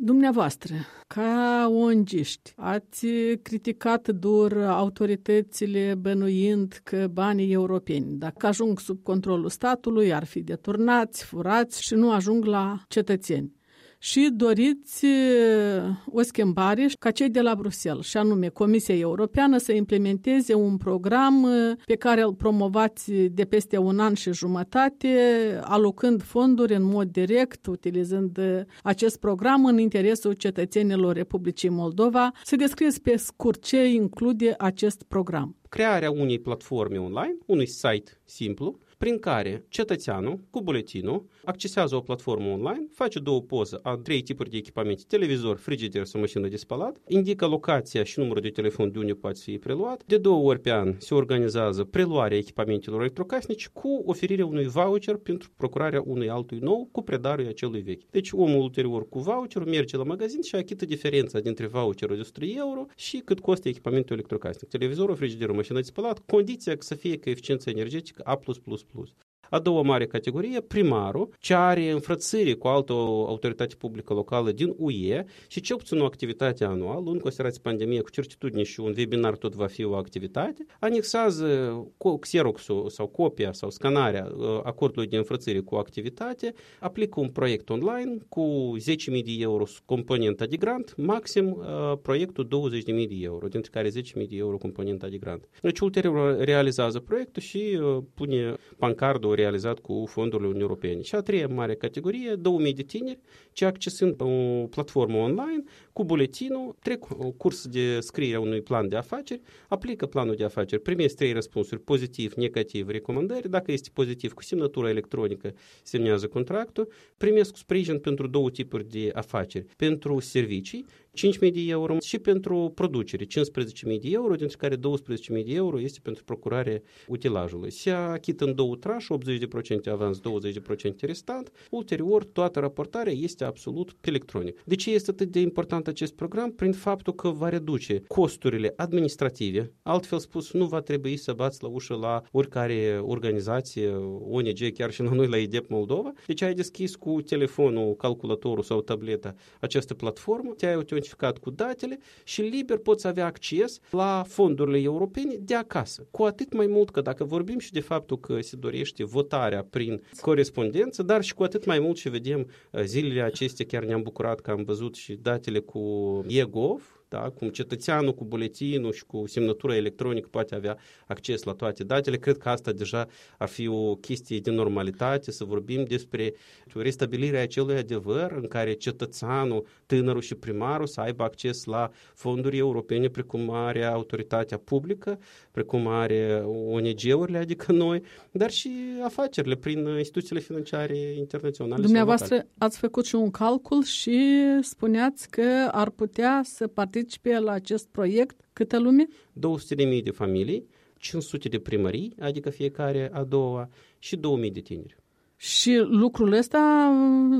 Dumneavoastră, ca ONG-ști, ați criticat dur autoritățile bănuind că banii europeni, dacă ajung sub controlul statului, ar fi deturnați, furați și nu ajung la cetățeni. Și doriți o schimbare ca cei de la Bruxelles, și anume Comisia Europeană să implementeze un program pe care îl promovați de peste 1 an și jumătate, alocând fonduri în mod direct, utilizând acest program în interesul cetățenilor Republicii Moldova. Să descrieți pe scurt ce include acest program. Crearea unei platforme online, unui site simplu, prin care cetățeanul cu buletinul accesează o platformă online, face 2 poze a 3 tipuri de echipamente, televizor, frigider sau mașină de spălat, indică locația și numărul de telefon de unde poate fi preluat. De 2 ori pe an se organizează preluarea echipamentelor electrocasnice cu oferirea unui voucher pentru procurarea unui altui nou cu predarea acelui vechi. Deci omul ulterior cu voucherul merge la magazin și achită diferența dintre voucherul de 100 euro și cât costă echipamentul electrocasnic. Televizorul, frigiderul, mașină de spălat, condiția să fie coeficiența energetică A+++. A doua mare categorie, primarul, ce are înfrățire cu altă autoritate publică locală din UE și cel puțin o activitate anuală, în considerație pandemie cu certitudine și un webinar tot va fi o activitate, anexează Xerox-ul sau copia sau scanarea acordului de înfrățire cu activitate, aplică un proiect online cu 10.000 de euro componenta de grant, maxim proiectul 20.000 de euro, dintre care 10.000 de euro componenta de grant. Deci ulterior realizează proiectul și pune pancardul realizat cu fondurile Uniunii Europene. Și a treia mare categorie, 2000 de tineri, ce accesând o platformă online, cu buletinul, trec o curs de scriere a unui plan de afaceri, aplică planul de afaceri, primesc 3 răspunsuri, pozitiv, negativ, recomandări, dacă este pozitiv, cu semnătura electronică, semnează contractul, primesc sprijin pentru 2 tipuri de afaceri, pentru servicii, 5.000 de euro și pentru producere, 15.000 de euro, dintre care 12.000 de euro este pentru procurarea utilajului. Se achită în 2 tranșe, 80% avans, 20% restant. Ulterior, toată raportarea este absolut electronic. De ce este atât de important acest program? Prin faptul că va reduce costurile administrative. Altfel spus, nu va trebui să bați la ușă la oricare organizație, ONG, chiar și la noi la IDEP Moldova. Deci ai deschis cu telefonul, calculatorul sau tableta această platformă, te-ai autentificat cu datele și liber poți avea acces la fondurile europene de acasă. Cu atât mai mult că dacă vorbim și de faptul că se dorește votarea prin corespondență, dar și cu atât mai mult și vedem zilele acestea, chiar ne-am bucurat că am văzut și datele cu e-gov, da, cum cetățeanul cu buletinul și cu semnătura electronică poate avea acces la toate datele. Cred că asta deja ar fi o chestie de normalitate, să vorbim despre restabilirea acelui adevăr în care cetățeanul, tânărul și primarul să aibă acces la fonduri europene, precum are autoritatea publică, precum are ONG-urile, adică noi, dar și afacerile prin instituțiile financiare internaționale. Dumneavoastră ați făcut și un calcul și spuneați că ar putea să participe la acest proiect câtă lume? 200.000 de familii, 500 de primării, adică fiecare a doua, și 2000 de tineri. Și lucrul ăsta,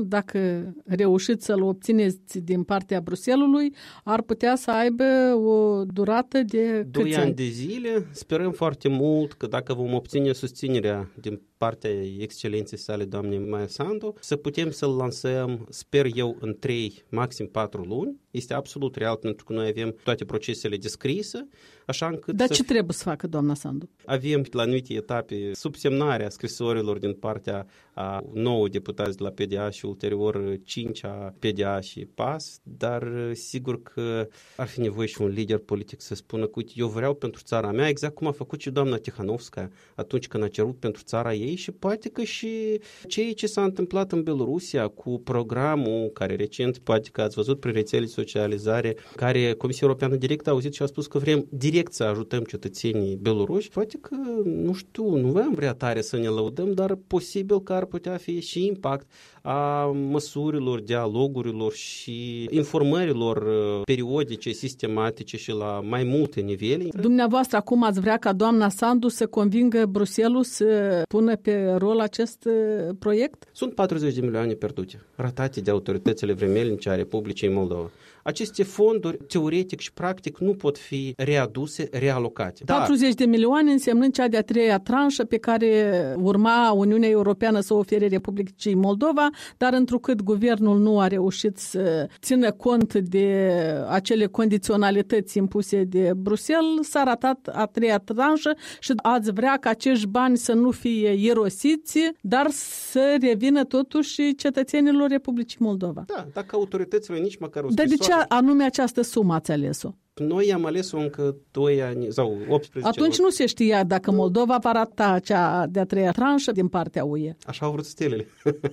dacă reușiți să-l obțineți din partea Bruxellesului, ar putea să aibă o durată de 2 ani de zile. Sperăm foarte mult că dacă vom obține susținerea din partea excelenței sale, doamnei Maia Sandu, să putem să-l lansăm, sper eu, în 3, maxim 4 luni. Este absolut real, pentru că noi avem toate procesele descrise, așa încât... Dar ce trebuie să facă doamna Sandu? Avem la anumite etape subsemnarea scrisorilor din partea a 9 deputați de la PDA și ulterior 5 a PDA și PAS, dar sigur că ar fi nevoie și un lider politic să spună că, uite, eu vreau pentru țara mea, exact cum a făcut și doamna Tihanovska atunci când a cerut pentru țara ei, și poate că și ceea ce s-a întâmplat în Belorusia cu programul care recent, poate că ați văzut prin rețele socializare, care Comisia Europeană direct a auzit și a spus că vrem direct să ajutăm cetățenii beloruși. Poate că, nu știu, nu vrem vrea tare să ne lăudăm, dar posibil că ar putea fi și impact a măsurilor, dialogurilor și informărilor periodice, sistematice și la mai multe nivele. Dumneavoastră acum ați vrea ca doamna Sandu să convingă Bruxelles să pună pe rol acest proiect? Sunt 40 de milioane pierdute, ratate de autoritățile vremelnice a Republicii Moldova. Aceste fonduri, teoretic și practic, nu pot fi readuse, realocate. 40 de milioane însemnând cea de-a 3-a tranșă pe care urma Uniunea Europeană să ofere Republicii Moldova dar întrucât guvernul nu a reușit să țină cont de acele condiționalități impuse de Bruxelles, s-a ratat a treia tranșă și ați vrea ca acești bani să nu fie irosiți, dar să revină totuși cetățenilor Republicii Moldova. Da, dacă autoritățile nici măcar o Dar de scrisoare... ce anume această sumă ați ales-o? Noi am ales-o încă 2 ani sau 18 Atunci nu se știa dacă Moldova va rata cea de-a treia tranșă din partea UE. Așa au vrut stelele.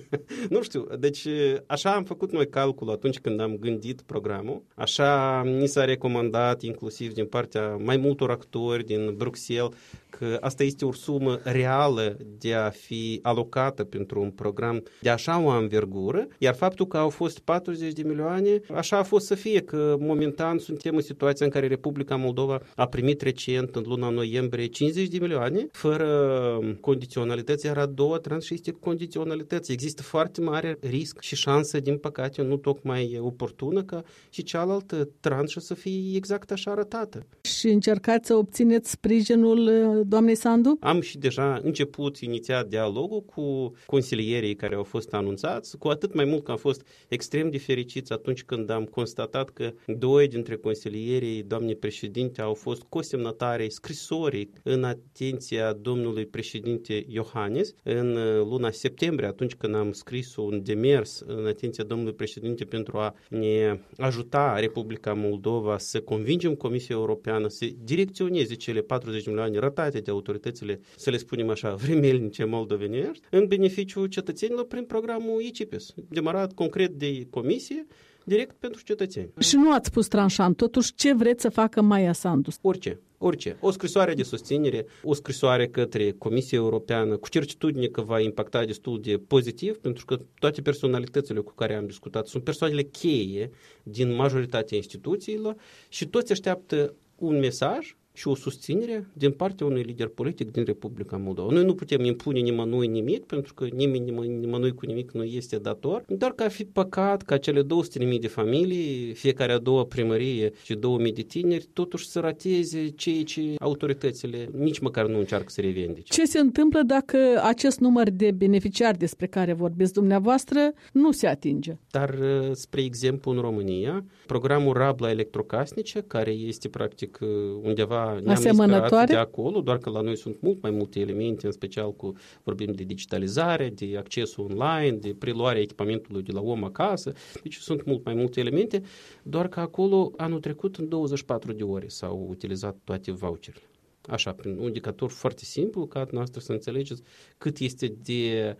Nu știu, deci așa am făcut noi calculul atunci când am gândit programul. Așa ni s-a recomandat inclusiv din partea mai multor actori din Bruxelles că asta este o sumă reală de a fi alocată pentru un program de așa o anvergură, iar faptul că au fost 40 de milioane, așa a fost să fie, că momentan suntem în situația în care Republica Moldova a primit recent, în luna noiembrie, 50 de milioane, fără condiționalități, iar a doua tranșă și este condiționalități. Există foarte mare risc și șansă, din păcate, nu tocmai oportună, ca și cealaltă tranșă să fie exact așa arătată. Și încercați să obțineți sprijinul doamnei Sandu? Am și deja început inițiat dialogul cu consilierii care au fost anunțați, cu atât mai mult că am fost extrem de fericiți atunci când am constatat că 2 dintre consilierii doamnei președinte au fost cosemnătarii scrisorii în atenția domnului președinte Iohannis în luna septembrie, atunci când am scris un demers în atenția domnului președinte pentru a ne ajuta Republica Moldova să convingem Comisia Europeană să direcționeze cele 40 de milioane ratate de autoritățile, să le spunem așa, vremelnice moldovenești, în beneficiul cetățenilor prin programul ICIPES, demarat concret de Comisie, direct pentru cetățeni. Și nu ați pus tranșant, totuși ce vreți să facă Maia Sandu? Orice. O scrisoare de susținere, o scrisoare către Comisia Europeană, cu certitudine că va impacta destul de pozitiv, pentru că toate personalitățile cu care am discutat sunt persoanele cheie din majoritatea instituțiilor și toți așteaptă un mesaj și o susținere din partea unui lider politic din Republica Moldova. Noi nu putem impune nimănui nimic, pentru că nimănui cu nimic nu este dator, doar că ar fi păcat ca cele 200.000 de familii, fiecare a doua primărie și 2.000 de tineri, totuși să rateze ceea ce autoritățile nici măcar nu încearcă să revendice. Ce se întâmplă dacă acest număr de beneficiari despre care vorbiți dumneavoastră nu se atinge? Dar, spre exemplu, în România, programul Rabla electrocasnice, care este practic undeva ne-am inspirat de acolo, doar că la noi sunt mult mai multe elemente, în special vorbim de digitalizare, de accesul online, de preluarea echipamentului de la om acasă, deci sunt mult mai multe elemente, doar că acolo anul trecut în 24 de ore s-au utilizat toate voucherele. Așa, prin un indicator foarte simplu, ca noastră să înțelegeți cât este de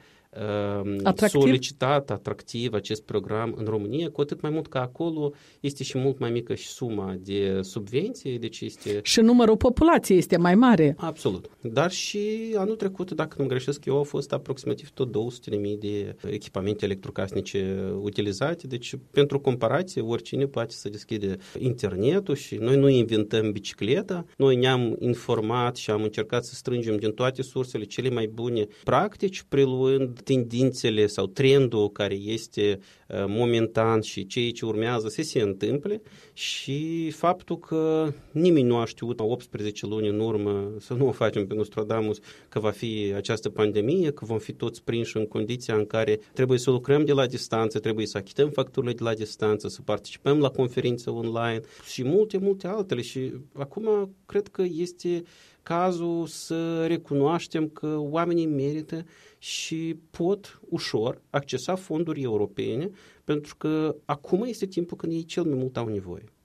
solicitat, atractiv acest program în România, cu atât mai mult că acolo este și mult mai mică și suma de subvenție, deci este... Și numărul populației este mai mare. Absolut. Dar și anul trecut, dacă nu greșesc eu, au fost aproximativ tot 200.000 de echipamente electrocasnice utilizate, deci pentru comparație, oricine poate să deschide internetul și noi nu inventăm bicicleta, noi ne-am informat și am încercat să strângem din toate sursele cele mai bune practici, preluând tendințele sau trendul care este momentan și ceea ce urmează să se întâmple și faptul că nimeni nu a știut 18 luni în urmă, să nu o facem pe Nostradamus, că va fi această pandemie, că vom fi toți prinși în condiția în care trebuie să lucrăm de la distanță, trebuie să achităm facturile de la distanță, să participăm la conferințe online și multe, multe altele. Și acum cred că este cazul să recunoaștem că oamenii merită și pot ușor accesa fonduri europene, pentru că acum este timpul când ei cel mai mult au nevoie.